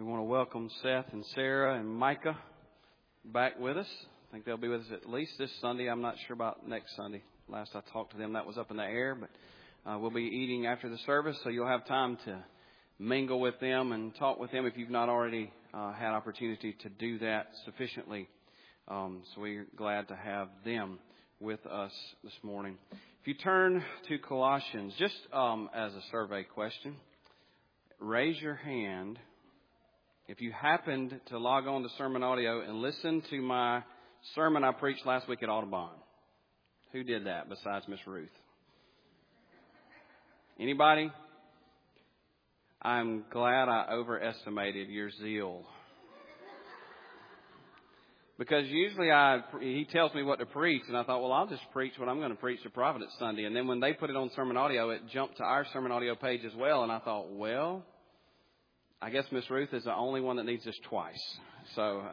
We want to welcome Seth and Sarah and Micah back with us. I think they'll be with us at least this Sunday. I'm not sure about next Sunday. Last I talked to them, that was up in the air. But we'll be eating after the service, so you'll have time to mingle with them and talk with them if you've not already had opportunity to do that sufficiently. So we're glad to have them with us this morning. If you turn to Colossians, just as a survey question, raise your hand if you happened to log on to Sermon Audio and listen to my sermon I preached last week at Audubon. Who did that besides Miss Ruth? Anybody? I'm glad I overestimated your zeal. Because usually he tells me what to preach, and I thought, well, I'll just preach what I'm going to preach to Providence Sunday. And then when they put it on Sermon Audio, it jumped to our Sermon Audio page as well. And I thought, well, I guess Miss Ruth is the only one that needs this twice. So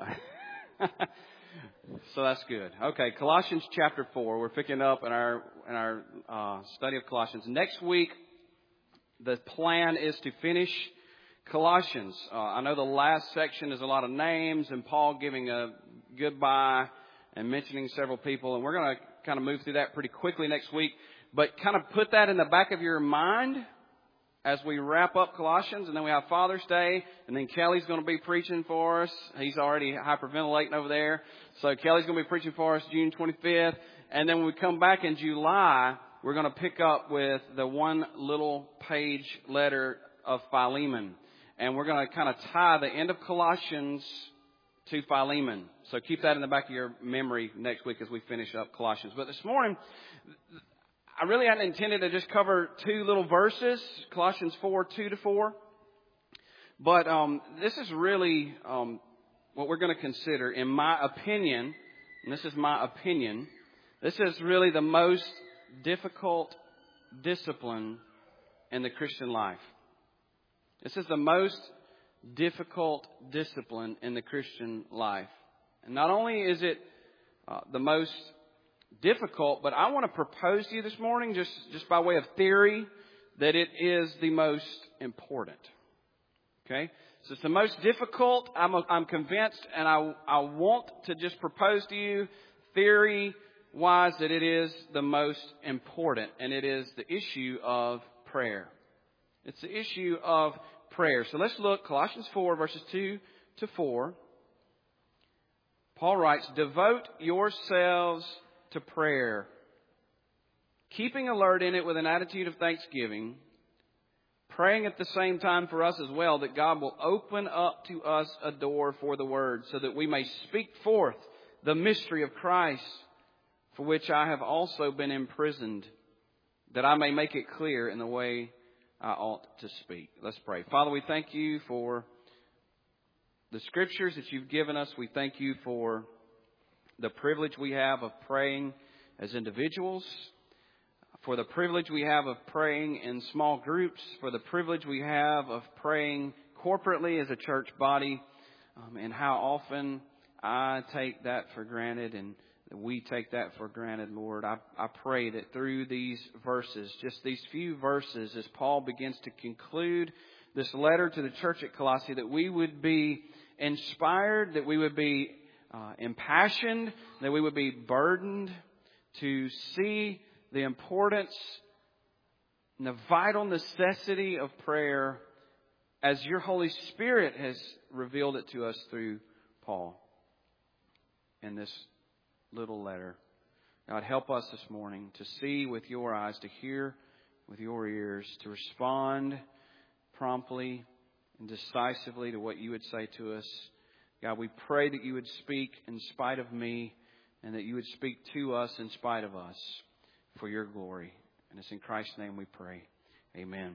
that's good. Okay, Colossians chapter 4. We're picking up in our study of Colossians. Next week, the plan is to finish Colossians. I know the last section is a lot of names and Paul giving a goodbye and mentioning several people. And we're going to kind of move through that pretty quickly next week. But kind of put that in the back of your mind as we wrap up Colossians. And then we have Father's Day. And then Kelly's going to be preaching for us. He's already hyperventilating over there. So Kelly's going to be preaching for us June 25th. And then when we come back in July, we're going to pick up with the one little page letter of Philemon. And we're going to kind of tie the end of Colossians to Philemon. So keep that in the back of your memory next week as we finish up Colossians. But this morning, I really hadn't intended to just cover two little verses, Colossians 4, 2-4. But this is really what we're going to consider, in my opinion, and this is my opinion, this is really the most difficult discipline in the Christian life. This is the most difficult discipline in the Christian life. And not only is it the most difficult, but I want to propose to you this morning, just by way of theory, that it is the most important. Okay? So it's the most difficult. I'm convinced, and I want to just propose to you, theory-wise, that it is the most important, and it is the issue of prayer. It's the issue of prayer. So let's look, Colossians 4, verses 2-4. Paul writes, "Devote yourselves to prayer, keeping alert in it with an attitude of thanksgiving, praying at the same time for us as well, that God will open up to us a door for the word, so that we may speak forth the mystery of Christ, for which I have also been imprisoned, that I may make it clear in the way I ought to speak." Let's pray. Father, we thank you for the scriptures that you've given us. We thank you for the privilege we have of praying as individuals, for the privilege we have of praying in small groups, for the privilege we have of praying corporately as a church body, and how often I take that for granted and we take that for granted, Lord. I pray that through these verses, just these few verses, as Paul begins to conclude this letter to the church at Colossae, that we would be inspired, that we would be impassioned, that we would be burdened to see the importance and the vital necessity of prayer as your Holy Spirit has revealed it to us through Paul in this little letter. God, help us this morning to see with your eyes, to hear with your ears, to respond promptly and decisively to what you would say to us. God, we pray that you would speak in spite of me and that you would speak to us in spite of us for your glory. And it's in Christ's name we pray. Amen.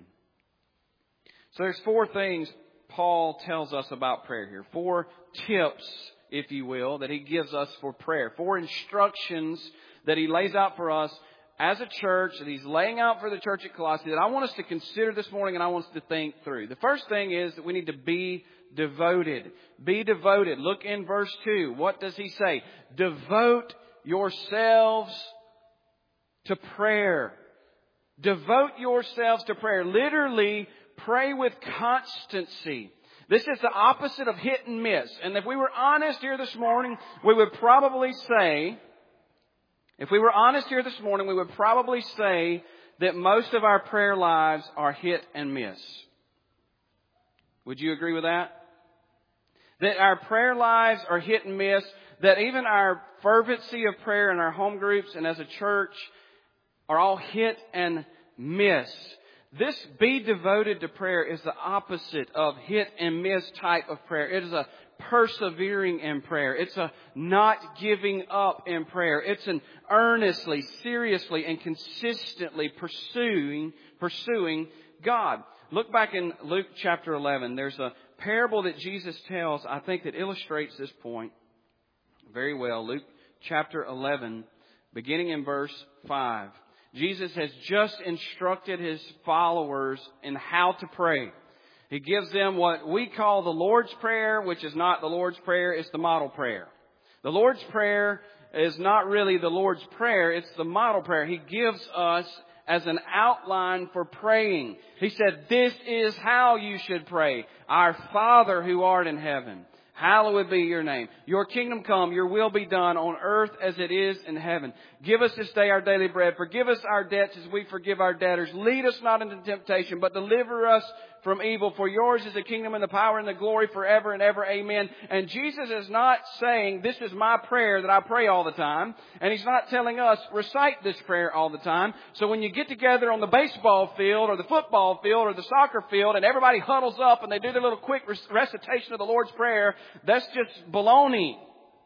So there's four things Paul tells us about prayer here. 4 tips, if you will, that he gives us for prayer. 4 instructions that he lays out for us as a church, that he's laying out for the church at Colossae, that I want us to consider this morning and I want us to think through. The first thing is that we need to be devoted. Be devoted. Look in verse 2. What does he say? Devote yourselves to prayer. Devote yourselves to prayer. Literally, pray with constancy. This is the opposite of hit and miss. And if we were honest here this morning, we would probably say that most of our prayer lives are hit and miss. Would you agree with that? That our prayer lives are hit and miss, that even our fervency of prayer in our home groups and as a church are all hit and miss. This be devoted to prayer is the opposite of hit and miss type of prayer. It is a persevering in prayer. It's a not giving up in prayer. It's an earnestly, seriously, and consistently pursuing God. Look back in Luke chapter 11. There's a parable that Jesus tells, I think, that illustrates this point very well. Luke chapter 11, beginning in verse 5. Jesus has just instructed His followers in how to pray. He gives them what we call the Lord's Prayer, which is not the Lord's Prayer, it's the model prayer. The Lord's Prayer is not really the Lord's Prayer, it's the model prayer. He gives us as an outline for praying. He said, this is how you should pray. Our Father who art in heaven, hallowed be your name. Your kingdom come, your will be done on earth as it is in heaven. Give us this day our daily bread. Forgive us our debts as we forgive our debtors. Lead us not into temptation, but deliver us from evil. For yours is the kingdom and the power and the glory forever and ever. Amen. And Jesus is not saying, this is my prayer that I pray all the time. And He's not telling us, recite this prayer all the time. So when you get together on the baseball field or the football field or the soccer field and everybody huddles up and they do their little quick recitation of the Lord's Prayer, that's just baloney.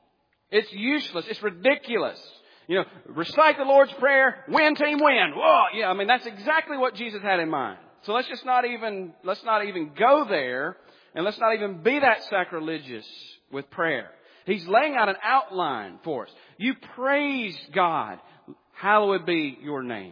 It's useless. It's ridiculous. You know, recite the Lord's Prayer, win team win. Whoa, yeah, I mean, that's exactly what Jesus had in mind. So let's not even go there, and let's not even be that sacrilegious with prayer. He's laying out an outline for us. You praise God. Hallowed be your name.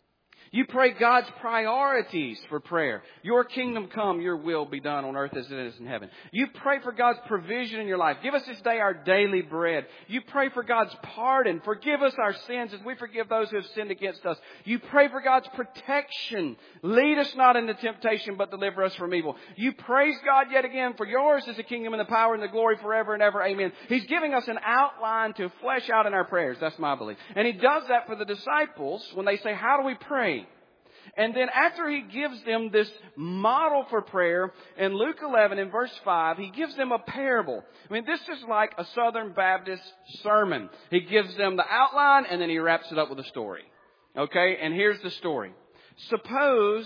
You pray God's priorities for prayer. Your kingdom come, your will be done on earth as it is in heaven. You pray for God's provision in your life. Give us this day our daily bread. You pray for God's pardon. Forgive us our sins as we forgive those who have sinned against us. You pray for God's protection. Lead us not into temptation, but deliver us from evil. You praise God yet again, for yours is the kingdom and the power and the glory forever and ever. Amen. He's giving us an outline to flesh out in our prayers. That's my belief. And He does that for the disciples when they say, how do we pray? And then after He gives them this model for prayer, in Luke 11 in verse 5, He gives them a parable. I mean, this is like a Southern Baptist sermon. He gives them the outline and then He wraps it up with a story. Okay, and here's the story. Suppose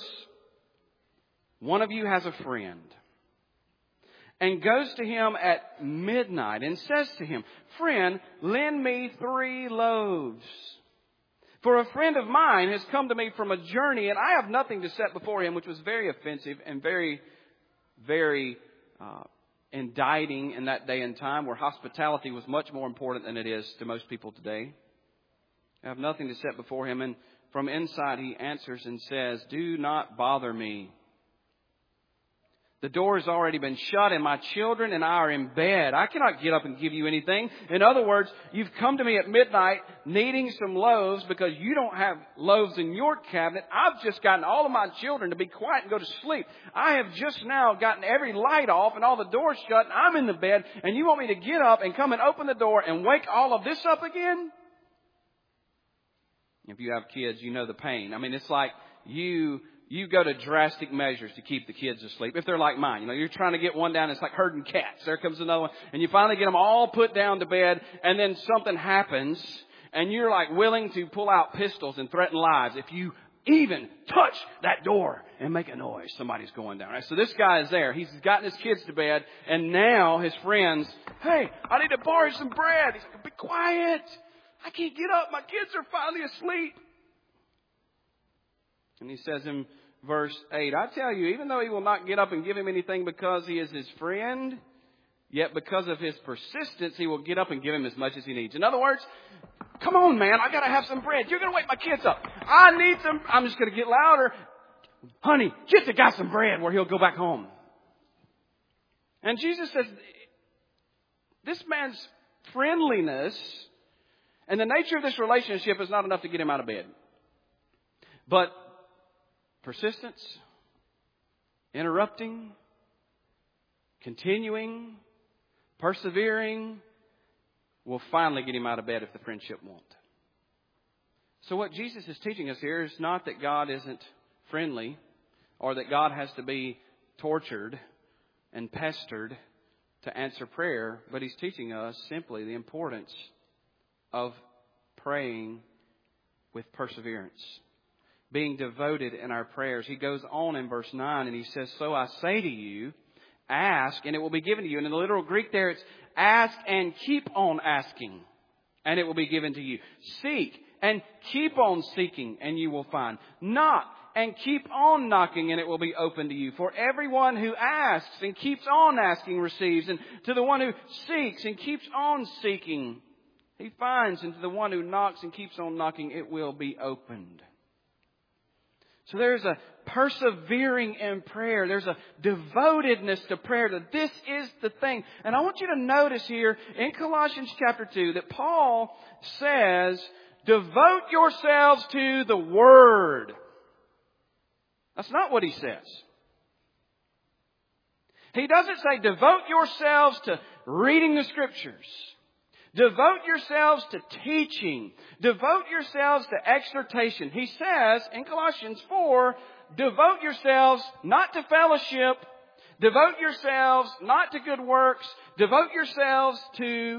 one of you has a friend and goes to him at midnight and says to him, friend, lend me 3 loaves. For a friend of mine has come to me from a journey, and I have nothing to set before him, which was very offensive and very, very indicting in that day and time, where hospitality was much more important than it is to most people today. I have nothing to set before him, and from inside he answers and says, do not bother me. The door has already been shut and my children and I are in bed. I cannot get up and give you anything. In other words, you've come to me at midnight needing some loaves because you don't have loaves in your cabinet. I've just gotten all of my children to be quiet and go to sleep. I have just now gotten every light off and all the doors shut and I'm in the bed, and you want me to get up and come and open the door and wake all of this up again? If you have kids, you know the pain. I mean, it's like you go to drastic measures to keep the kids asleep. If they're like mine, you're trying to get one down. It's like herding cats. There comes another one. And you finally get them all put down to bed. And then something happens. And you're like willing to pull out pistols and threaten lives. If you even touch that door and make a noise, somebody's going down. Right? So this guy is there. He's gotten his kids to bed. And now his friends, hey, I need to borrow some bread. He's like, be quiet. I can't get up. My kids are finally asleep. And he says in verse 8, I tell you, even though he will not get up and give him anything because he is his friend, yet because of his persistence, he will get up and give him as much as he needs. In other words, come on, man, I got to have some bread. You're going to wake my kids up. I need some. I'm just going to get louder. Honey, get the guy some bread where he'll go back home. And Jesus says, this man's friendliness and the nature of this relationship is not enough to get him out of bed. But persistence, interrupting, continuing, persevering, will finally get him out of bed if the friendship won't. So what Jesus is teaching us here is not that God isn't friendly or that God has to be tortured and pestered to answer prayer, but He's teaching us simply the importance of praying with perseverance, being devoted in our prayers. He goes on in verse 9 and he says, "So I say to you, ask and it will be given to you." And in the literal Greek there, it's ask and keep on asking and it will be given to you. Seek and keep on seeking and you will find. Knock and keep on knocking and it will be open to you. For everyone who asks and keeps on asking receives. And to the one who seeks and keeps on seeking, he finds. And to the one who knocks and keeps on knocking, it will be opened. So there's a persevering in prayer. There's a devotedness to prayer. That this is the thing. And I want you to notice here in Colossians chapter 2 that Paul says, devote yourselves to the Word. That's not what he says. He doesn't say devote yourselves to reading the Scriptures. Devote yourselves to teaching. Devote yourselves to exhortation. He says in Colossians 4, devote yourselves not to fellowship. Devote yourselves not to good works. Devote yourselves to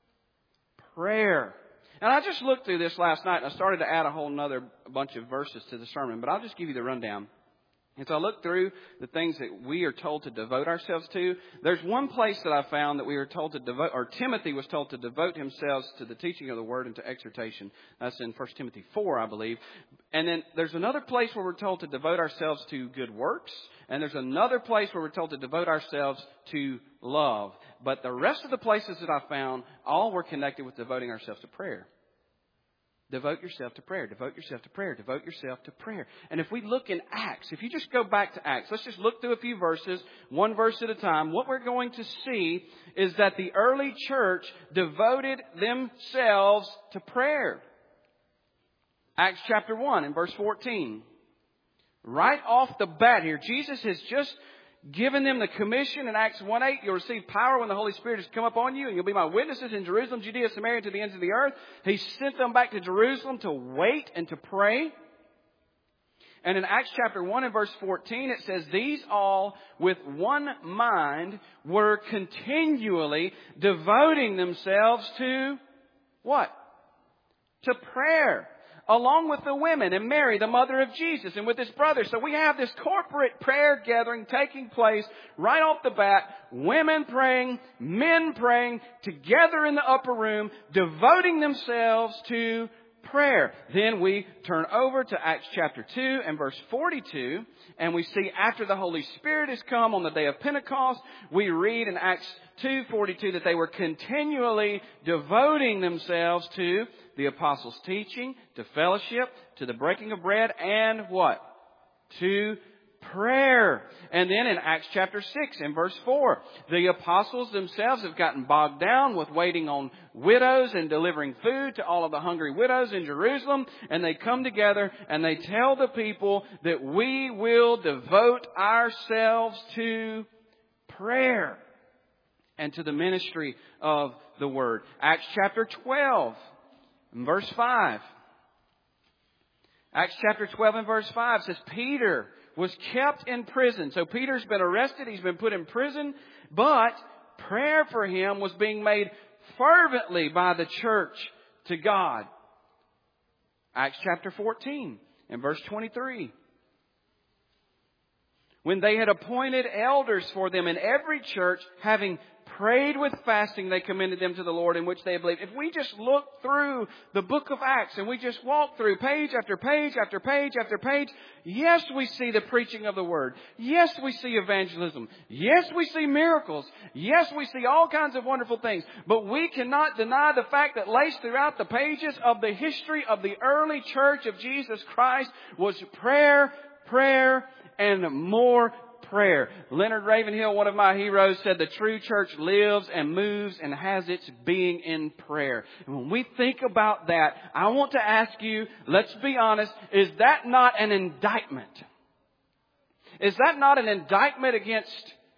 prayer. And I just looked through this last night and I started to add a whole nother bunch of verses to the sermon, but I'll just give you the rundown. And so I looked through the things that we are told to devote ourselves to. There's one place that I found that we were told to devote, or Timothy was told to devote himself to the teaching of the Word and to exhortation. That's in 1 Timothy 4, I believe. And then there's another place where we're told to devote ourselves to good works. And there's another place where we're told to devote ourselves to love. But the rest of the places that I found, all were connected with devoting ourselves to prayer. Devote yourself to prayer. Devote yourself to prayer. Devote yourself to prayer. And if we look in Acts, if you just go back to Acts, let's just look through a few verses, one verse at a time. What we're going to see is that the early church devoted themselves to prayer. Acts chapter 1 and verse 14. Right off the bat here, Jesus has just given them the commission in Acts 1:8. You'll receive power when the Holy Spirit has come upon you, and you'll be my witnesses in Jerusalem, Judea, Samaria, and to the ends of the earth. He sent them back to Jerusalem to wait and to pray. And in Acts chapter 1 and verse 14, it says, these all with one mind were continually devoting themselves to what? To prayer. Along with the women and Mary, the mother of Jesus, and with his brothers. So we have this corporate prayer gathering taking place right off the bat. Women praying, men praying, together in the upper room, devoting themselves to prayer. Then we turn over to Acts chapter 2 and verse 42, and we see after the Holy Spirit has come on the day of Pentecost, we read in Acts 2:42 that they were continually devoting themselves to the apostles' teaching, to fellowship, to the breaking of bread, and what? To prayer. And then in Acts chapter 6 and verse 4, the apostles themselves have gotten bogged down with waiting on widows and delivering food to all of the hungry widows in Jerusalem. And they come together and they tell the people that we will devote ourselves to prayer and to the ministry of the Word. Acts chapter 12 and verse 5. Acts chapter 12 and verse 5 says Peter was kept in prison. So Peter's been arrested. He's been put in prison. But prayer for him was being made fervently by the church to God. Acts chapter 14 and verse 23. When they had appointed elders for them in every church, having prayed with fasting, they commended them to the Lord in which they had believed. If we just look through the book of Acts and we just walk through page after page after page after page, yes, we see the preaching of the Word. Yes, we see evangelism. Yes, we see miracles. Yes, we see all kinds of wonderful things. But we cannot deny the fact that laced throughout the pages of the history of the early church of Jesus Christ was prayer, prayer, and more prayer. Leonard Ravenhill, one of my heroes, said the true church lives and moves and has its being in prayer. And when we think about that, I want to ask you, let's be honest, is that not an indictment? Is that not an indictment against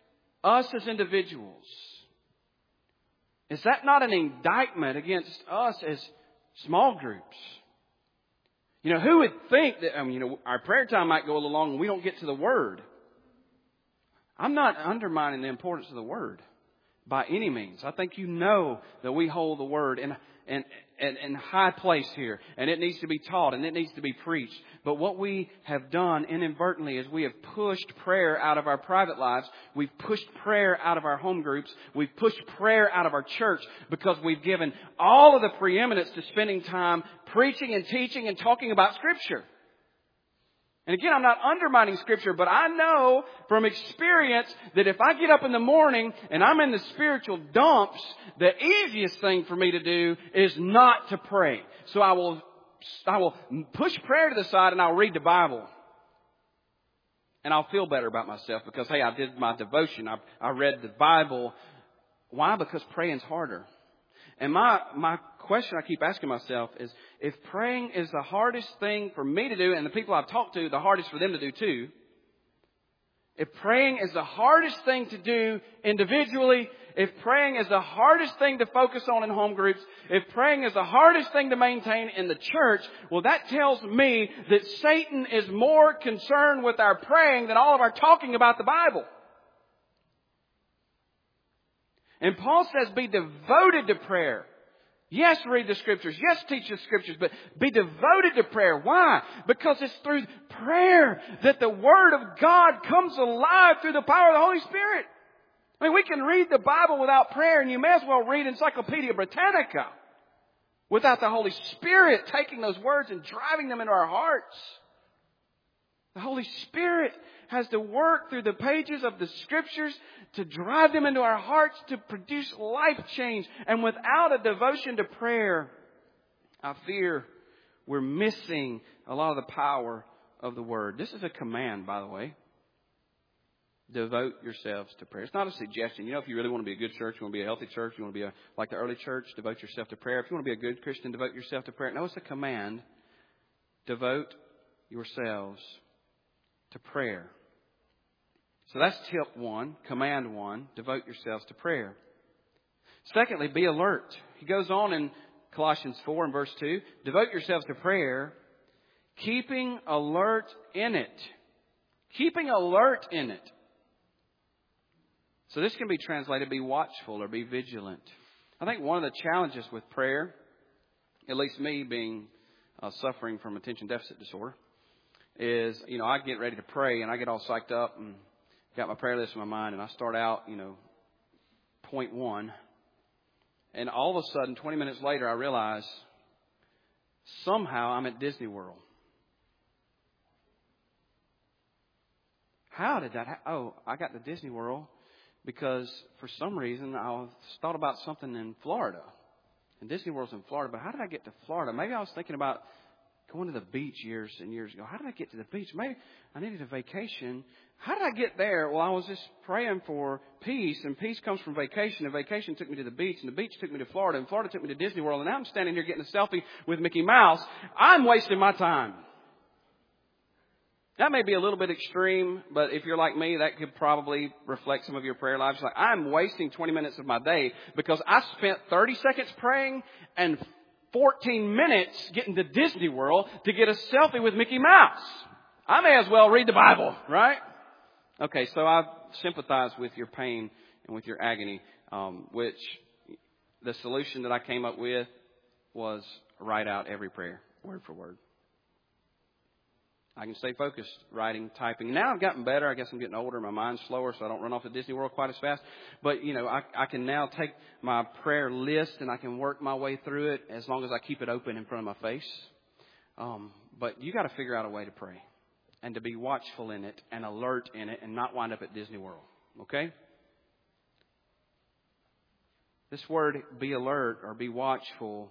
us as individuals, is that not an indictment against us as small groups? Who would think that, our prayer time might go a little long and we don't get to the Word. I'm not undermining the importance of the Word by any means. I think that we hold the Word in high place here, and it needs to be taught and it needs to be preached. But what we have done inadvertently is we have pushed prayer out of our private lives. We've pushed prayer out of our home groups. We've pushed prayer out of our church because we've given all of the preeminence to spending time preaching and teaching and talking about Scripture. And again, I'm not undermining Scripture, but I know from experience that if I get up in the morning and I'm in the spiritual dumps, the easiest thing for me to do is not to pray. So I will push prayer to the side and I'll read the Bible. And I'll feel better about myself because, hey, I did my devotion. I read the Bible. Why? Because praying's harder. And my question I keep asking myself is, if praying is the hardest thing for me to do, and the people I've talked to, the hardest for them to do too, if praying is the hardest thing to do individually, if praying is the hardest thing to focus on in home groups, if praying is the hardest thing to maintain in the church, well, that tells me that Satan is more concerned with our praying than all of our talking about the Bible. And Paul says, be devoted to prayer. Yes, read the Scriptures. Yes, teach the Scriptures. But be devoted to prayer. Why? Because it's through prayer that the Word of God comes alive through the power of the Holy Spirit. I mean, we can read the Bible without prayer, and you may as well read Encyclopedia Britannica without the Holy Spirit taking those words and driving them into our hearts. The Holy Spirit has to work through the pages of the Scriptures to drive them into our hearts to produce life change. And without a devotion to prayer, I fear we're missing a lot of the power of the Word. This is a command, by the way. Devote yourselves to prayer. It's not a suggestion. If you really want to be a good church, you want to be a healthy church, you want to be like the early church, devote yourself to prayer. If you want to be a good Christian, devote yourself to prayer. No, it's a command. Devote yourselves to prayer. So that's tip 1, command 1, devote yourselves to prayer. Secondly, be alert. He goes on in Colossians 4 and verse 2, devote yourselves to prayer, keeping alert in it. Keeping alert in it. So this can be translated, be watchful or be vigilant. I think one of the challenges with prayer, at least me being suffering from attention deficit disorder, is, I get ready to pray and I get all psyched up and got my prayer list in my mind and I start out, point 1. And all of a sudden, 20 minutes later, I realize somehow I'm at Disney World. How did that happen? Oh, I got to Disney World because for some reason I thought about something in Florida. And Disney World's in Florida, but how did I get to Florida? Maybe I was thinking about going to the beach years and years ago. How did I get to the beach? Maybe I needed a vacation. How did I get there? Well, I was just praying for peace, and peace comes from vacation. And vacation took me to the beach, and the beach took me to Florida, and Florida took me to Disney World. And now I'm standing here getting a selfie with Mickey Mouse. I'm wasting my time. That may be a little bit extreme, but if you're like me, that could probably reflect some of your prayer lives. Like, I'm wasting 20 minutes of my day because I spent 30 seconds praying and 14 minutes getting to Disney World to get a selfie with Mickey Mouse. I may as well read the Bible, right? Okay, so I sympathize with your pain and with your agony, which the solution that I came up with was write out every prayer, word for word. I can stay focused, writing, typing. Now I've gotten better. I guess I'm getting older. My mind's slower, so I don't run off to Disney World quite as fast. But, I can now take my prayer list and I can work my way through it as long as I keep it open in front of my face. But you got to figure out a way to pray and to be watchful in it and alert in it and not wind up at Disney World. Okay? This word, be alert or be watchful,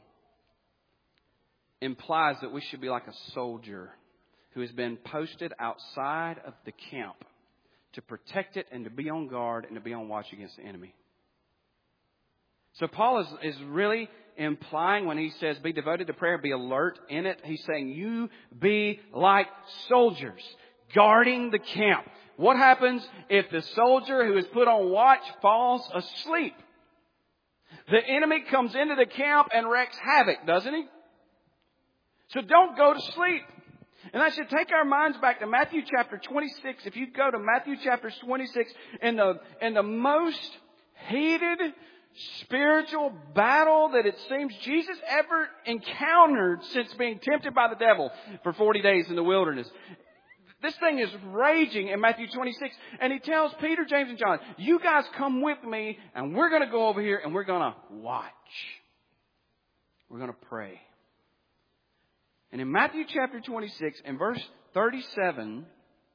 implies that we should be like a soldier who has been posted outside of the camp to protect it and to be on guard and to be on watch against the enemy. So Paul is really implying when he says be devoted to prayer, be alert in it. He's saying you be like soldiers guarding the camp, What happens if the soldier who is put on watch falls asleep? The enemy comes into the camp and wreaks havoc, doesn't he? So don't go to sleep. And I should take our minds back to Matthew chapter 26. If you go to Matthew chapter 26, in the most heated spiritual battle that it seems Jesus ever encountered since being tempted by the devil for 40 days in the wilderness. This thing is raging in Matthew 26. And he tells Peter, James, and John, you guys come with me and we're going to go over here and we're going to watch. We're going to pray. And in Matthew chapter 26 and verse 37,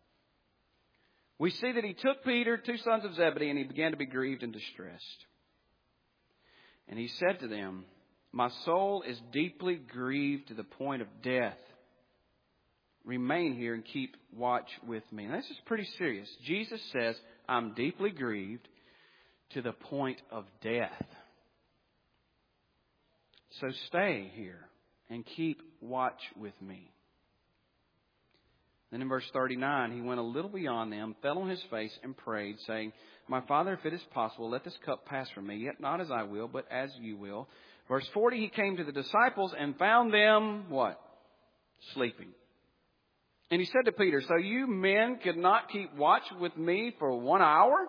we see that he took Peter, 2 sons of Zebedee, and he began to be grieved and distressed. And he said to them, my soul is deeply grieved to the point of death. Remain here and keep watch with me. And this is pretty serious. Jesus says, I'm deeply grieved to the point of death. So stay here and keep watch with me. Then in verse 39, he went a little beyond them, fell on his face and prayed, saying, my Father, if it is possible, let this cup pass from me, yet not as I will, but as you will. Verse 40, he came to the disciples and found them, what? Sleeping. And he said to Peter, so you men could not keep watch with me for 1 hour?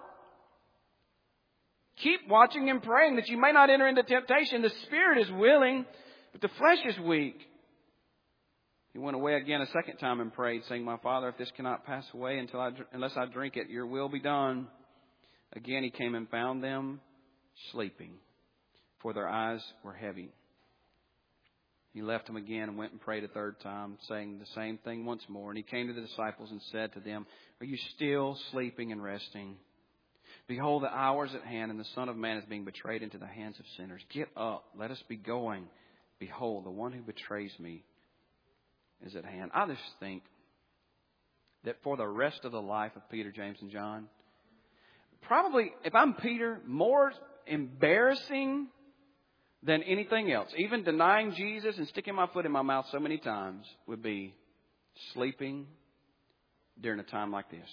Keep watching and praying that you may not enter into temptation. The spirit is willing, but the flesh is weak. He went away again a second time and prayed, saying, my Father, if this cannot pass away unless I drink it, your will be done. Again he came and found them sleeping, for their eyes were heavy. He left them again and went and prayed a third time, saying the same thing once more. And he came to the disciples and said to them, are you still sleeping and resting? Behold, the hour is at hand, and the Son of Man is being betrayed into the hands of sinners. Get up, let us be going. Behold, the one who betrays me is at hand. I just think that for the rest of the life of Peter, James, and John, probably, if I'm Peter, more embarrassing than anything else, even denying Jesus and sticking my foot in my mouth so many times, would be sleeping during a time like this.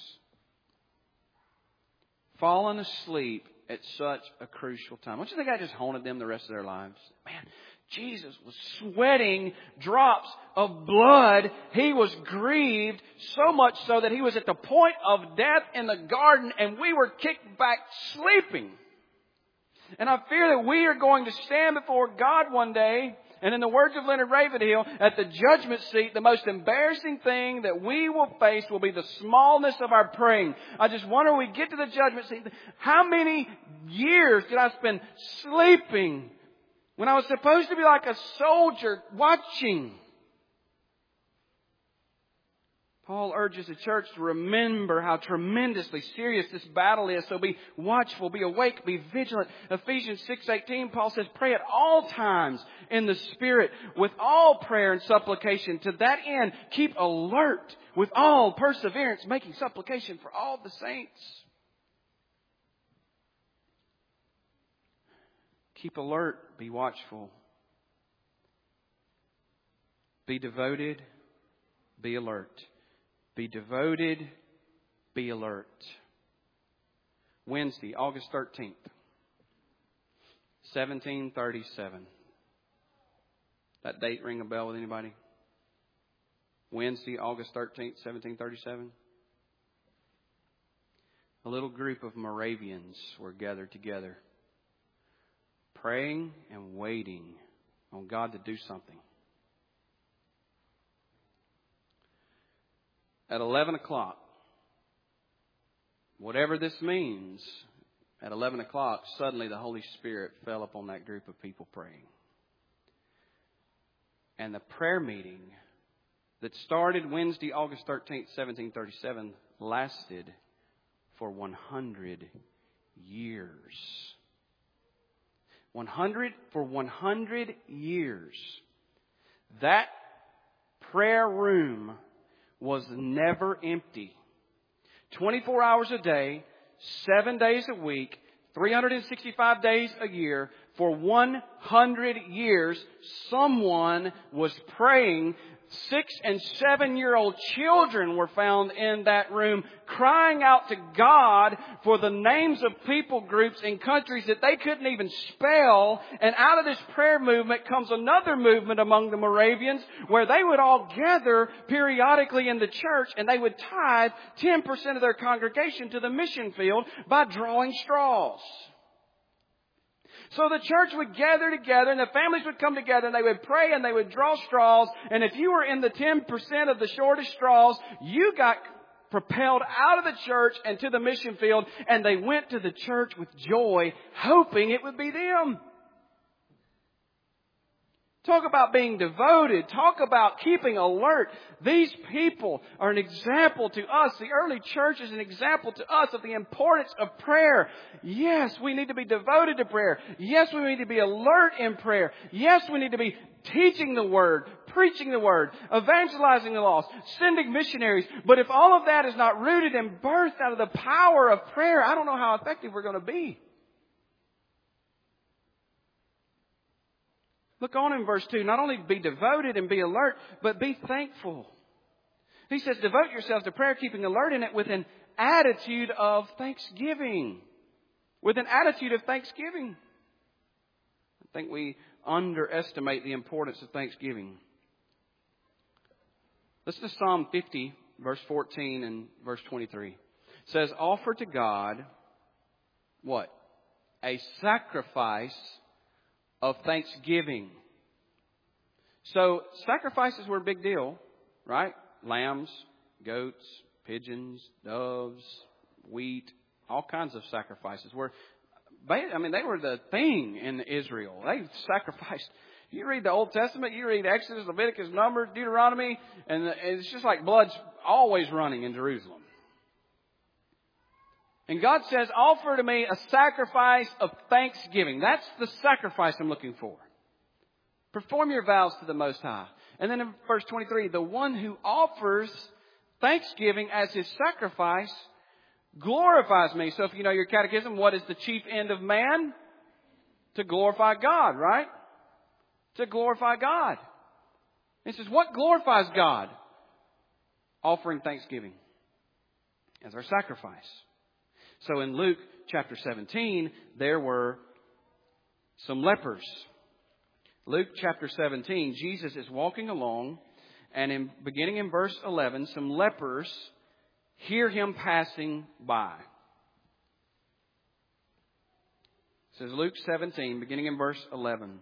Falling asleep at such a crucial time. Don't you think I just haunted them the rest of their lives? Man, Jesus was sweating drops of blood. He was grieved so much so that he was at the point of death in the garden, and we were kicked back sleeping. And I fear that we are going to stand before God one day, and in the words of Leonard Ravenhill, at the judgment seat, the most embarrassing thing that we will face will be the smallness of our praying. I just wonder when we get to the judgment seat, how many years did I spend sleeping when I was supposed to be like a soldier watching? Paul urges the church to remember how tremendously serious this battle is. So be watchful, be awake, be vigilant. Ephesians 6:18, Paul says, pray at all times in the Spirit with all prayer and supplication. To that end, keep alert with all perseverance, making supplication for all the saints. Keep alert, be watchful. Be devoted, be alert. Be devoted, be alert. Wednesday, August 13th, 1737. That date ring a bell with anybody? Wednesday, August 13th, 1737. A little group of Moravians were gathered together, praying and waiting on God to do something. At 11 o'clock, whatever this means, at 11 o'clock, suddenly the Holy Spirit fell upon that group of people praying. And the prayer meeting that started Wednesday, August 13th, 1737, lasted for 100 years. 100 years. That prayer room was never empty. 24 hours a day, 7 days a week, 365 days a year, For 100 years, someone was praying. 6- and 7-year-old children were found in that room crying out to God for the names of people groups in countries that they couldn't even spell. And out of this prayer movement comes another movement among the Moravians where they would all gather periodically in the church and they would tithe 10% of their congregation to the mission field by drawing straws. So the church would gather together and the families would come together and they would pray and they would draw straws. And if you were in the 10% of the shortest straws, you got propelled out of the church and to the mission field. And they went to the church with joy, hoping it would be them. Talk about being devoted. Talk about keeping alert. These people are an example to us. The early church is an example to us of the importance of prayer. Yes, we need to be devoted to prayer. Yes, we need to be alert in prayer. Yes, we need to be teaching the Word, preaching the Word, evangelizing the lost, sending missionaries. But if all of that is not rooted and birthed out of the power of prayer, I don't know how effective we're going to be. Look on in verse 2. Not only be devoted and be alert, but be thankful. He says, devote yourselves to prayer, keeping alert in it with an attitude of thanksgiving. With an attitude of thanksgiving. I think we underestimate the importance of thanksgiving. Listen to Psalm 50, verse 14 and verse 23. It says, offer to God, what? A sacrifice of thanksgiving. So sacrifices were a big deal, right? Lambs, goats, pigeons, doves, wheat, all kinds of sacrifices were. They were the thing in Israel. They sacrificed. You read the Old Testament, you read Exodus, Leviticus, Numbers, Deuteronomy, and it's just like blood's always running in Jerusalem. And God says, offer to me a sacrifice of thanksgiving. That's the sacrifice I'm looking for. Perform your vows to the Most High. And then in verse 23, the one who offers thanksgiving as his sacrifice glorifies me. So if you know your catechism, what is the chief end of man? To glorify God, right? To glorify God. It says, what glorifies God? Offering thanksgiving as our sacrifice. So in Luke chapter 17, there were some lepers. Luke chapter 17, Jesus is walking along, and beginning in verse 11, some lepers hear him passing by. It says Luke 17, beginning in verse 11.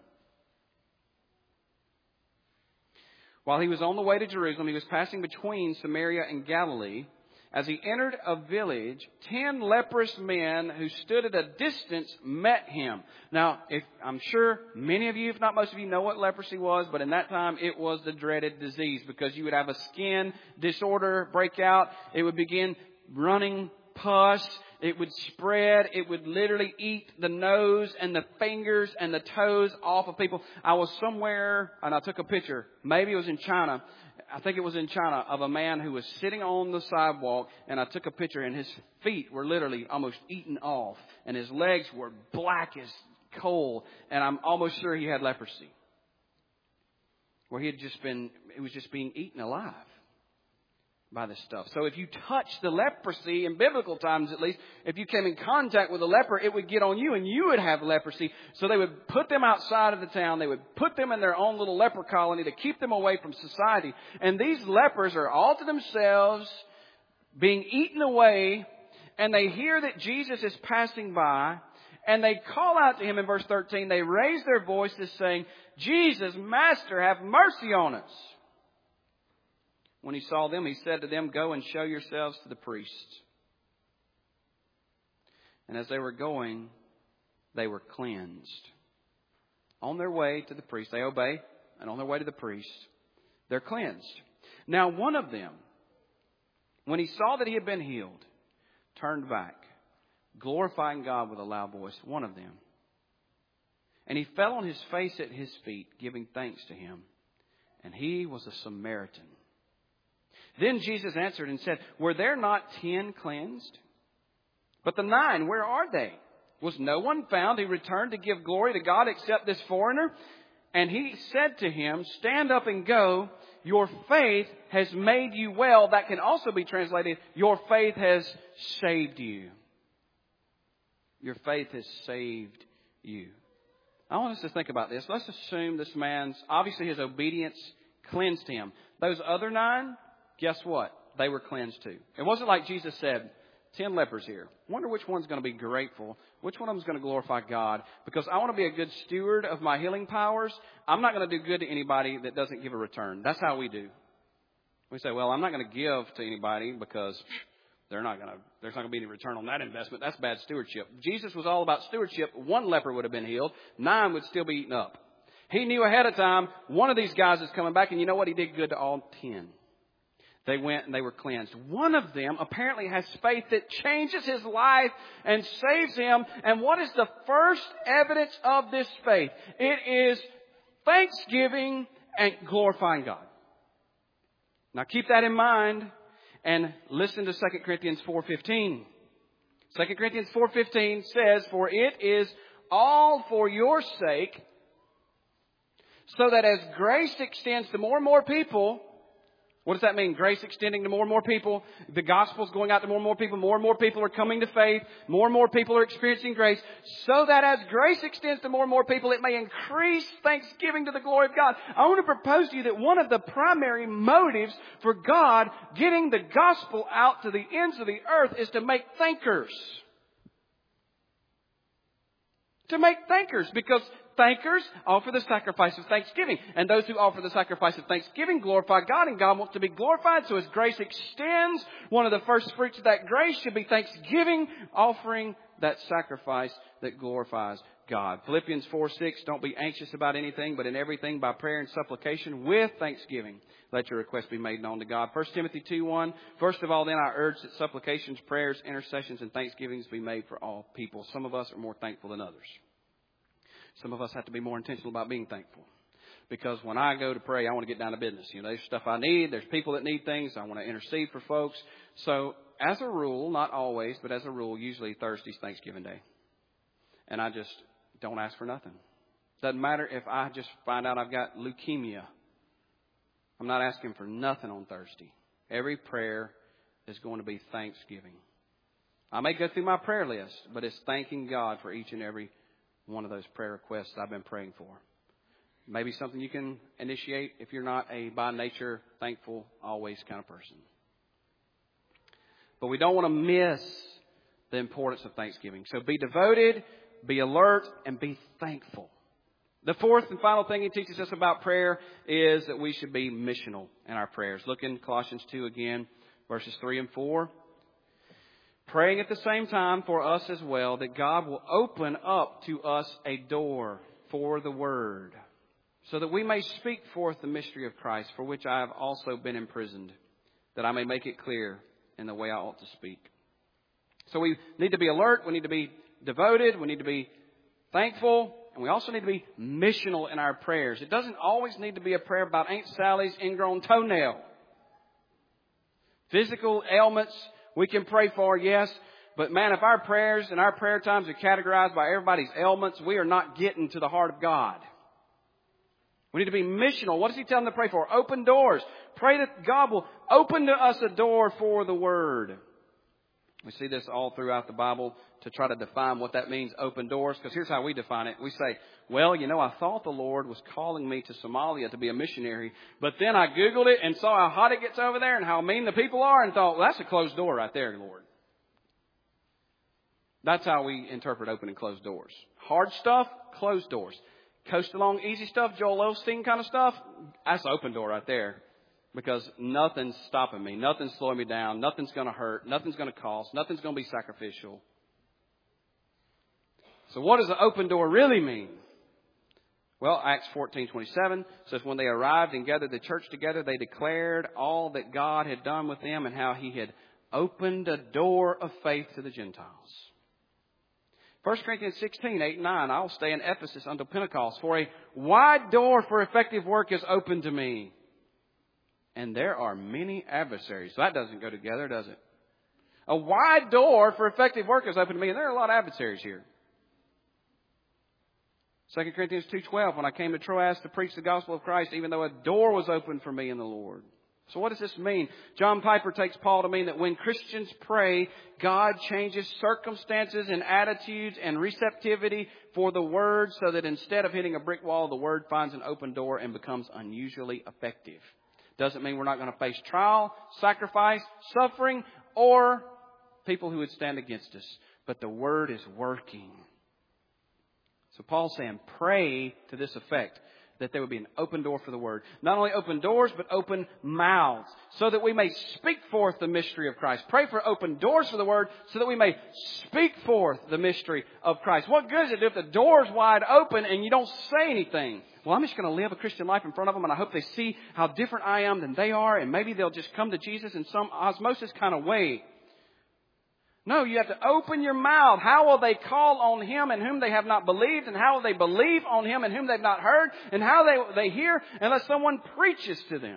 While he was on the way to Jerusalem, he was passing between Samaria and Galilee. As he entered a village, 10 leprous men who stood at a distance met him. Now, I'm sure many of you, if not most of you, know what leprosy was, but in that time it was the dreaded disease because you would have a skin disorder break out. It would begin running pus. It would spread. It would literally eat the nose and the fingers and the toes off of people. I was somewhere and I took a picture. Maybe it was in China. I think it was in China, of a man who was sitting on the sidewalk, and I took a picture, and his feet were literally almost eaten off, and his legs were black as coal, and I'm almost sure he had leprosy, where he was just being eaten alive by this stuff. So if you touch the leprosy, in biblical times at least, if you came in contact with a leper, it would get on you and you would have leprosy. So they would put them outside of the town. They would put them in their own little leper colony to keep them away from society. And these lepers are all to themselves, being eaten away, and they hear that Jesus is passing by, and they call out to him in verse 13. They raise their voices saying, Jesus, Master, have mercy on us. When he saw them, he said to them, go and show yourselves to the priests. And as they were going, they were cleansed. On their way to the priest, they obey, and on their way to the priest, they're cleansed. Now one of them, when he saw that he had been healed, turned back, glorifying God with a loud voice, one of them. And he fell on his face at his feet, giving thanks to him. And he was a Samaritan. Then Jesus answered and said, were there not 10 cleansed? But the 9, where are they? Was no one found who returned to give glory to God except this foreigner? And he said to him, stand up and go. Your faith has made you well. That can also be translated, your faith has saved you. Your faith has saved you. I want us to think about this. Let's assume this man's, obviously his obedience cleansed him. Those other 9, guess what? They were cleansed too. It wasn't like Jesus said, 10 lepers here. Wonder which one's going to be grateful. Which one of them is going to glorify God? Because I want to be a good steward of my healing powers. I'm not going to do good to anybody that doesn't give a return. That's how we do. We say, well, I'm not going to give to anybody because there's not going to be any return on that investment. That's bad stewardship. Jesus was all about stewardship. 1 leper would have been healed. 9 would still be eaten up. He knew ahead of time one of these guys is coming back. And you know what? He did good to all 10. They went and they were cleansed. One of them apparently has faith that changes his life and saves him. And what is the first evidence of this faith? It is thanksgiving and glorifying God. Now keep that in mind and listen to 2 Corinthians 4:15. 2 Corinthians 4:15 says, for it is all for your sake, so that as grace extends to more and more people. What does that mean? Grace extending to more and more people. The gospel's going out to more and more people are coming to faith. More and more people are experiencing grace. So that as grace extends to more and more people, it may increase thanksgiving to the glory of God. I want to propose to you that one of the primary motives for God getting the gospel out to the ends of the earth is to make thankers. To make thankers, because thankers offer the sacrifice of thanksgiving. And those who offer the sacrifice of thanksgiving glorify God, and God wants to be glorified. So as grace extends, one of the first fruits of that grace should be thanksgiving, offering that sacrifice that glorifies God. Philippians 4:6, don't be anxious about anything, but in everything by prayer and supplication with thanksgiving, let your requests be made known to God. 1 Timothy 2:1, first of all, then I urge that supplications, prayers, intercessions, and thanksgivings be made for all people. Some of us are more thankful than others. Some of us have to be more intentional about being thankful. Because when I go to pray, I want to get down to business. You know, there's stuff I need. There's people that need things. I want to intercede for folks. So as a rule, not always, but as a rule, usually Thursday's Thanksgiving Day. And I just don't ask for nothing. Doesn't matter if I just find out I've got leukemia. I'm not asking for nothing on Thursday. Every prayer is going to be thanksgiving. I may go through my prayer list, but it's thanking God for each and every one of those prayer requests I've been praying for. Maybe something you can initiate if you're not a by nature thankful always kind of person. But we don't want to miss the importance of thanksgiving. So be devoted, be alert, and be thankful. The fourth and final thing he teaches us about prayer is that we should be missional in our prayers. Look in Colossians 2 again, verses 3 and 4. Praying at the same time for us as well, that God will open up to us a door for the word, so that we may speak forth the mystery of Christ, for which I have also been imprisoned, that I may make it clear in the way I ought to speak. So we need to be alert, we need to be devoted, we need to be thankful, and we also need to be missional in our prayers. It doesn't always need to be a prayer about Aunt Sally's ingrown toenail. Physical ailments we can pray for, yes. But man, if our prayers and our prayer times are categorized by everybody's ailments, we are not getting to the heart of God. We need to be missional. What does he tell them to pray for? Open doors. Pray that God will open to us a door for the word. We see this all throughout the Bible to try to define what that means, open doors. Because here's how we define it. We say, well, you know, I thought the Lord was calling me to Somalia to be a missionary. But then I Googled it and saw how hot it gets over there and how mean the people are and thought, well, that's a closed door right there, Lord. That's how we interpret open and closed doors. Hard stuff, closed doors. Coast along easy stuff, Joel Osteen kind of stuff, that's an open door right there. Because nothing's stopping me. Nothing's slowing me down. Nothing's going to hurt. Nothing's going to cost. Nothing's going to be sacrificial. So what does the open door really mean? Well, Acts 14:27 says, when they arrived and gathered the church together, they declared all that God had done with them and how he had opened a door of faith to the Gentiles. 1 Corinthians 16:8 and 9, I'll stay in Ephesus until Pentecost, for a wide door for effective work is open to me. And there are many adversaries. So that doesn't go together, does it? A wide door for effective work is open to me. And there are a lot of adversaries here. 2 Corinthians 2:12, when I came to Troas to preach the gospel of Christ, even though a door was opened for me in the Lord. So what does this mean? John Piper takes Paul to mean that when Christians pray, God changes circumstances and attitudes and receptivity for the Word so that instead of hitting a brick wall, the Word finds an open door and becomes unusually effective. Doesn't mean we're not going to face trial, sacrifice, suffering, or people who would stand against us. But the Word is working. So Paul's saying, pray to this effect, that there would be an open door for the Word. Not only open doors, but open mouths, so that we may speak forth the mystery of Christ. Pray for open doors for the Word, so that we may speak forth the mystery of Christ. What good does it do if the door's wide open and you don't say anything? Well, I'm just going to live a Christian life in front of them, and I hope they see how different I am than they are, and maybe they'll just come to Jesus in some osmosis kind of way. No, you have to open your mouth. How will they call on Him in whom they have not believed? And how will they believe on Him in whom they've not heard? And how they hear unless someone preaches to them?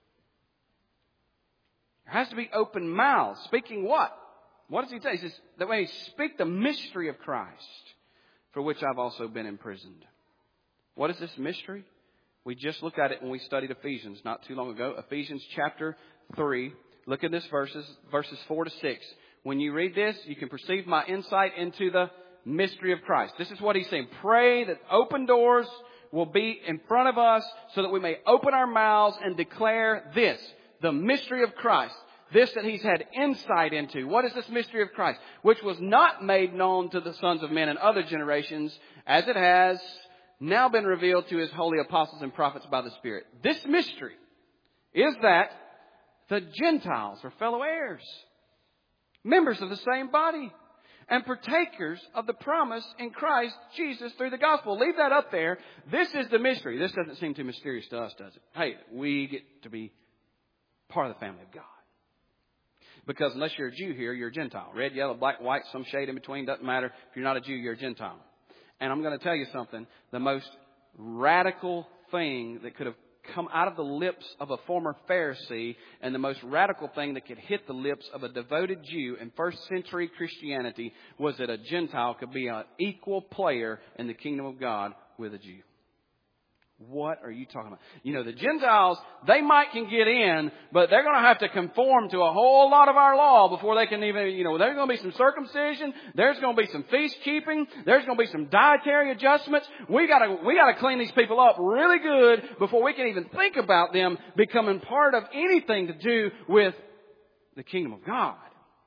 There has to be open mouths. Speaking what? What does He say? He says, that way speak the mystery of Christ, for which I've also been imprisoned. What is this mystery? We just looked at it when we studied Ephesians not too long ago. Ephesians chapter 3. Look at this verses 4 to 6. When you read this, you can perceive my insight into the mystery of Christ. This is what he's saying. Pray that open doors will be in front of us so that we may open our mouths and declare this, the mystery of Christ. This that he's had insight into. What is this mystery of Christ? Which was not made known to the sons of men in other generations, as it has now been revealed to His holy apostles and prophets by the Spirit. This mystery is that the Gentiles are fellow heirs, members of the same body, and partakers of the promise in Christ Jesus through the gospel. Leave that up there. This is the mystery. This doesn't seem too mysterious to us, does it? Hey, we get to be part of the family of God. Because unless you're a Jew here, you're a Gentile. Red, yellow, black, white, some shade in between, doesn't matter. If you're not a Jew, you're a Gentile. And I'm going to tell you something. The most radical thing that could have come out of the lips of a former Pharisee, and the most radical thing that could hit the lips of a devoted Jew in first century Christianity, was that a Gentile could be an equal player in the kingdom of God with a Jew. What are you talking about? You know, the Gentiles, they can get in, but they're going to have to conform to a whole lot of our law before they can even, there's going to be some circumcision. There's going to be some feast keeping. There's going to be some dietary adjustments. We got to clean these people up really good before we can even think about them becoming part of anything to do with the kingdom of God.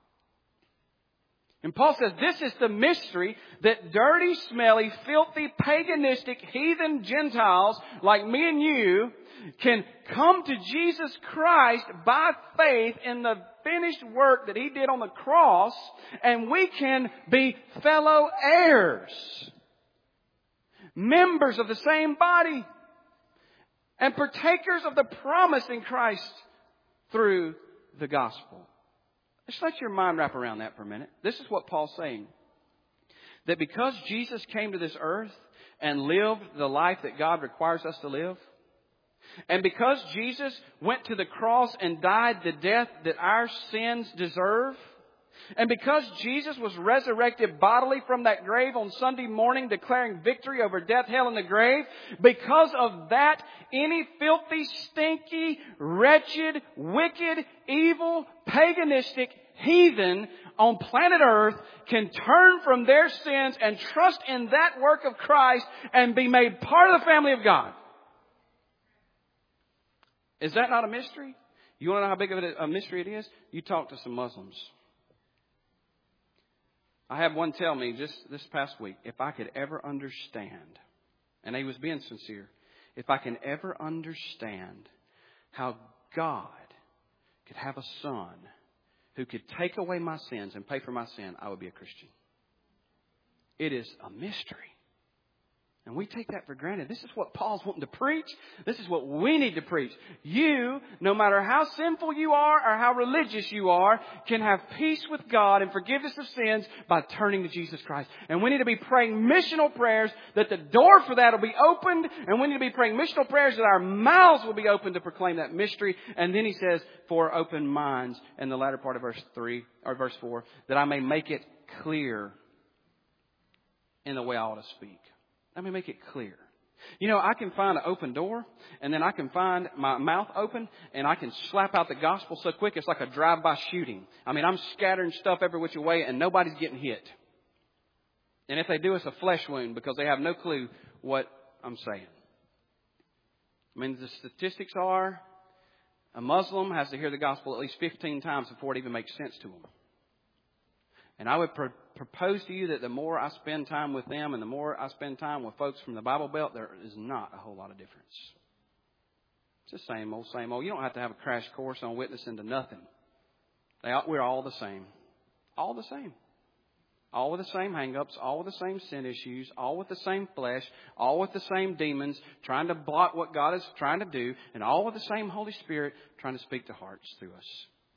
And Paul says this is the mystery that dirty, smelly, filthy, paganistic, heathen Gentiles like me and you can come to Jesus Christ by faith in the finished work that He did on the cross, and we can be fellow heirs, members of the same body, and partakers of the promise in Christ through the gospel. Just let your mind wrap around that for a minute. This is what Paul's saying. That because Jesus came to this earth and lived the life that God requires us to live, and because Jesus went to the cross and died the death that our sins deserve, and because Jesus was resurrected bodily from that grave on Sunday morning, declaring victory over death, hell, and the grave, because of that, any filthy, stinky, wretched, wicked, evil, paganistic heathen on planet Earth can turn from their sins and trust in that work of Christ and be made part of the family of God. Is that not a mystery? You want to know how big of a mystery it is? You talk to some Muslims. I had one tell me just this past week, if I could ever understand, and he was being sincere, if I can ever understand how God could have a son who could take away my sins and pay for my sin, I would be a Christian. It is a mystery. And we take that for granted. This is what Paul's wanting to preach. This is what we need to preach. You, no matter how sinful you are or how religious you are, can have peace with God and forgiveness of sins by turning to Jesus Christ. And we need to be praying missional prayers that the door for that will be opened. And we need to be praying missional prayers that our mouths will be open to proclaim that mystery. And then he says, for open minds, in the latter part of verse 4, that I may make it clear in the way I ought to speak. Let me make it clear. You know, I can find an open door, and then I can find my mouth open, and I can slap out the gospel so quick it's like a drive-by shooting. I mean, I'm scattering stuff every which way, and nobody's getting hit. And if they do, it's a flesh wound because they have no clue what I'm saying. I mean, the statistics are a Muslim has to hear the gospel at least 15 times before it even makes sense to them. And I would propose to you that the more I spend time with them and the more I spend time with folks from the Bible Belt, there is not a whole lot of difference. It's the same old, same old. You don't have to have a crash course on witnessing to nothing. We're all the same. All the same. All with the same hang-ups, all with the same sin issues, all with the same flesh, all with the same demons trying to block what God is trying to do, and all with the same Holy Spirit trying to speak to hearts through us.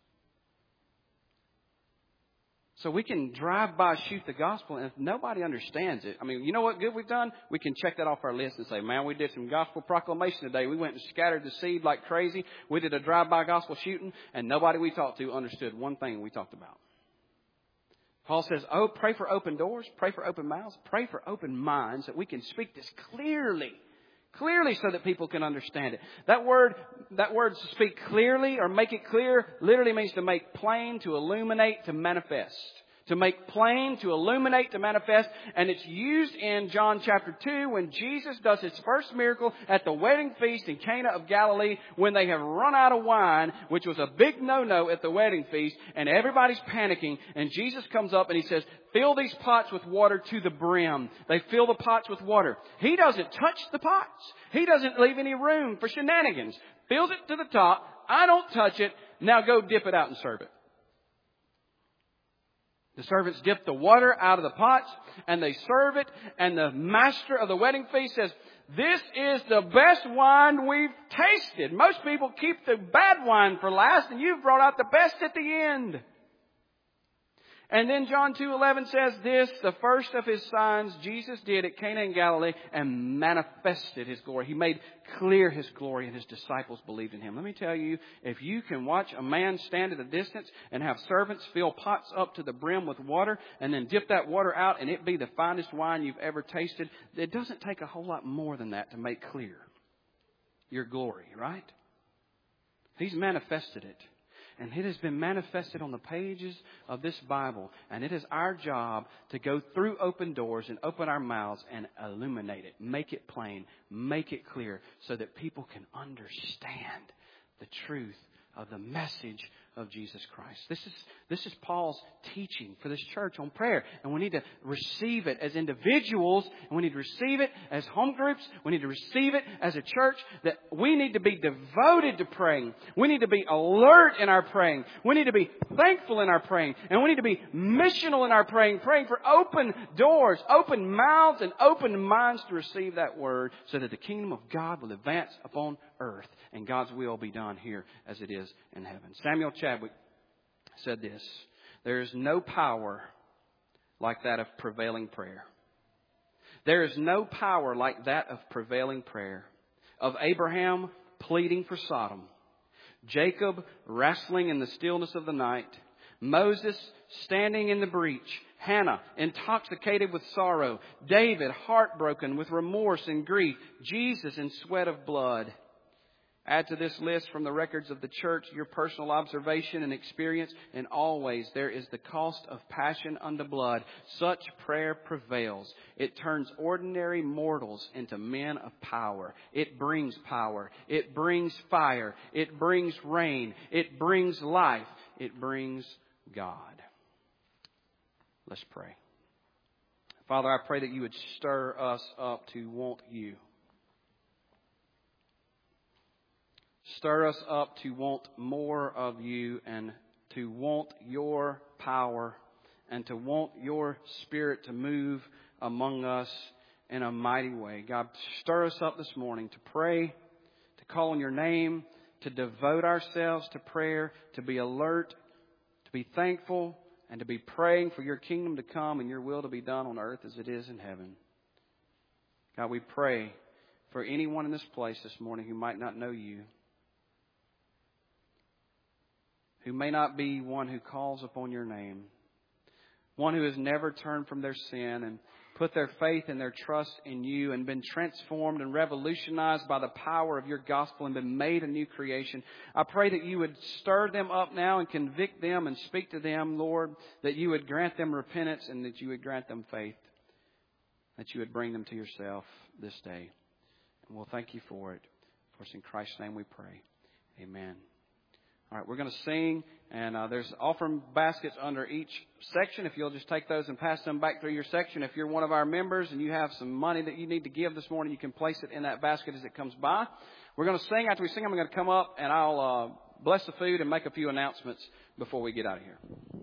So we can drive by, shoot the gospel, and if nobody understands it, I mean, you know what good we've done? We can check that off our list and say, man, we did some gospel proclamation today. We went and scattered the seed like crazy. We did a drive-by gospel shooting, and nobody we talked to understood one thing we talked about. Paul says, oh, pray for open doors, pray for open mouths, pray for open minds, that we can speak this clearly so that people can understand it. That word to speak clearly or make it clear literally means to make plain, to illuminate, to manifest. To make plain, to illuminate, to manifest. And it's used in John chapter 2 when Jesus does his first miracle at the wedding feast in Cana of Galilee when they have run out of wine, which was a big no-no at the wedding feast, and everybody's panicking. And Jesus comes up and he says, fill these pots with water to the brim. They fill the pots with water. He doesn't touch the pots. He doesn't leave any room for shenanigans. Fills it to the top. I don't touch it. Now go dip it out and serve it. The servants dip the water out of the pots and they serve it. And the master of the wedding feast says, this is the best wine we've tasted. Most people keep the bad wine for last, and you've brought out the best at the end. And then John 2:11 says this, the first of his signs Jesus did at Cana in Galilee and manifested his glory. He made clear his glory, and his disciples believed in him. Let me tell you, if you can watch a man stand at a distance and have servants fill pots up to the brim with water and then dip that water out and it be the finest wine you've ever tasted, it doesn't take a whole lot more than that to make clear your glory, right? He's manifested it. And it has been manifested on the pages of this Bible. And it is our job to go through open doors and open our mouths and illuminate it. Make it plain. Make it clear so that people can understand the truth of the message of Jesus Christ. This is Paul's teaching for this church on prayer. And we need to receive it as individuals. And we need to receive it as home groups. We need to receive it as a church. That we need to be devoted to praying. We need to be alert in our praying. We need to be thankful in our praying. And we need to be missional in our praying. Praying for open doors, open mouths, and open minds to receive that word so that the kingdom of God will advance upon earth and God's will be done here as it is in heaven. Samuel Chadwick said this, there is no power like that of prevailing prayer. There is no power like that of prevailing prayer. Of Abraham pleading for Sodom, Jacob wrestling in the stillness of the night, Moses standing in the breach, Hannah intoxicated with sorrow, David heartbroken with remorse and grief, Jesus in sweat of blood. Add to this list from the records of the church your personal observation and experience, and always there is the cost of passion unto blood. Such prayer prevails. It turns ordinary mortals into men of power. It brings power. It brings fire. It brings rain. It brings life. It brings God. Let's pray. Father, I pray that you would stir us up to want you. Stir us up to want more of you and to want your power and to want your Spirit to move among us in a mighty way. God, stir us up this morning to pray, to call on your name, to devote ourselves to prayer, to be alert, to be thankful, and to be praying for your kingdom to come and your will to be done on earth as it is in heaven. God, we pray for anyone in this place this morning who might not know you, who may not be one who calls upon your name. one who has never turned from their sin and put their faith and their trust in you and been transformed and revolutionized by the power of your gospel and been made a new creation. I pray that you would stir them up now and convict them and speak to them, Lord, that you would grant them repentance and that you would grant them faith, that you would bring them to yourself this day. And we'll thank you for it. For it's in Christ's name we pray. Amen. All right, we're going to sing, and there's offering baskets under each section. If you'll just take those and pass them back through your section. If you're one of our members and you have some money that you need to give this morning, you can place it in that basket as it comes by. We're going to sing. After we sing, I'm going to come up and I'll bless the food and make a few announcements before we get out of here.